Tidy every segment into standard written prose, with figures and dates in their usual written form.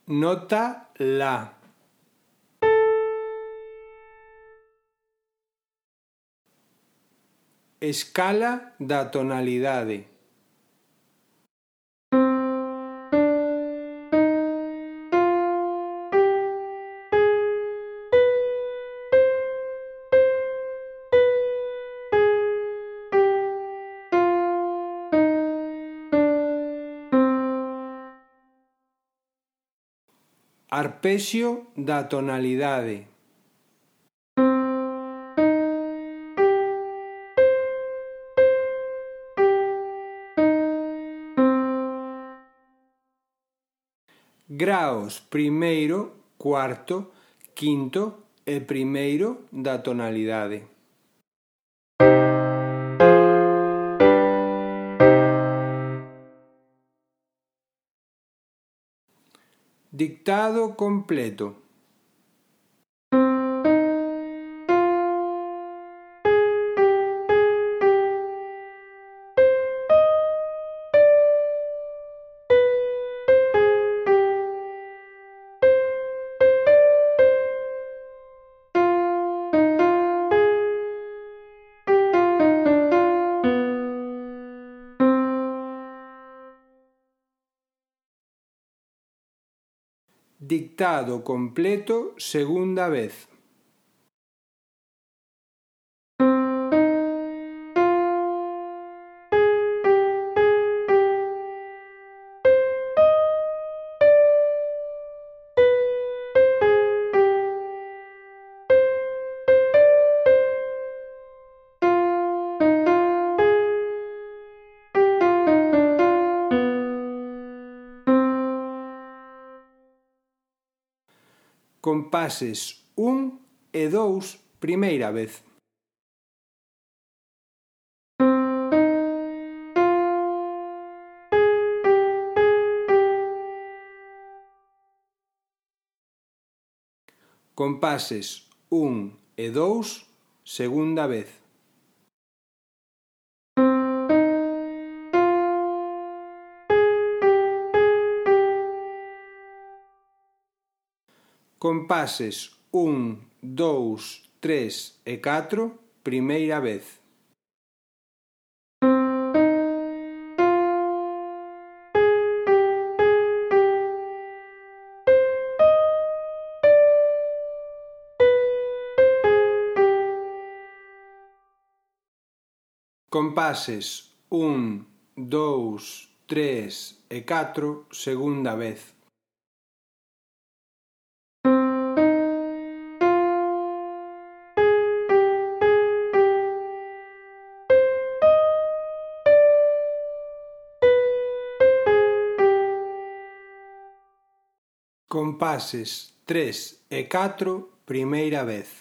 Nota La. Escala da tonalidade. Arpexio da tonalidade. Graos primeiro, cuarto, quinto e primeiro da tonalidade. Dictado completo. Dictado completo segunda vez. Compases 1 e 2, primeira vez. Compases 1 e 2, segunda vez. Compases 1, 2, 3 e 4, primeira vez. Compases 1, 2, 3 e 4, segunda vez. Compases 3 e 4, primeira vez.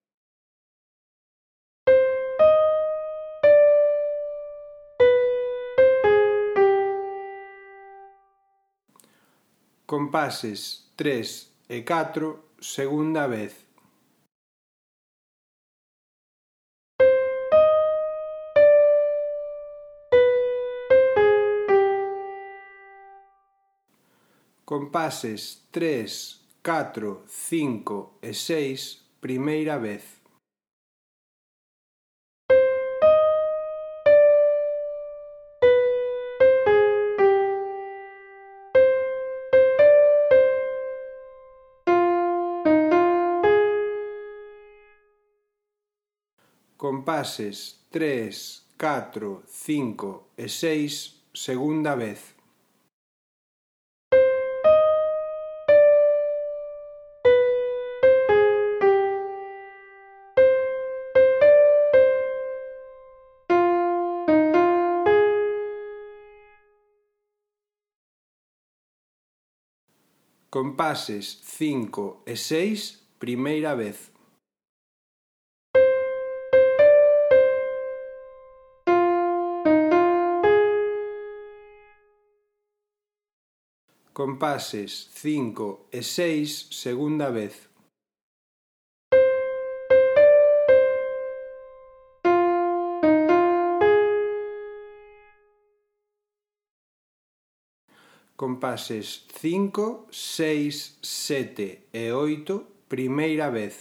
Compases 3 e 4, segunda vez. Compases 3, 4, 5 e 6, primeira vez. Compases 3, 4, 5 e 6, segunda vez. Compases 5 e 6, primeira vez. Compases 5 e 6, segunda vez. Compases 5, 6, 7 e 8, primeira vez.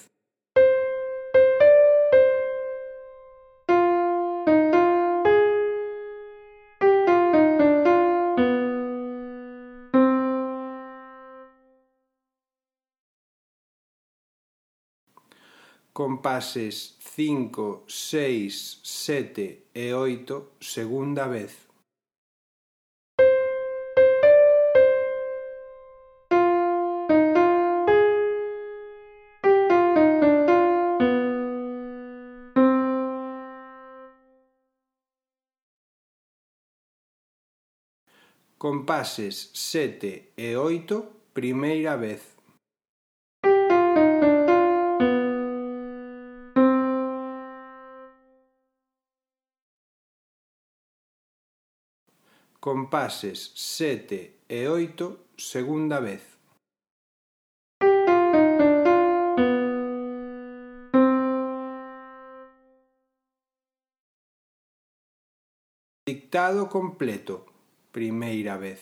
Compases 5, 6, 7 e 8, segunda vez. Compases 7 e 8, primeira vez. Compases 7 e 8, segunda vez. Dictado completo, primeira vez.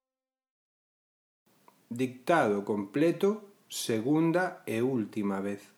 Dictado completo, segunda e última vez.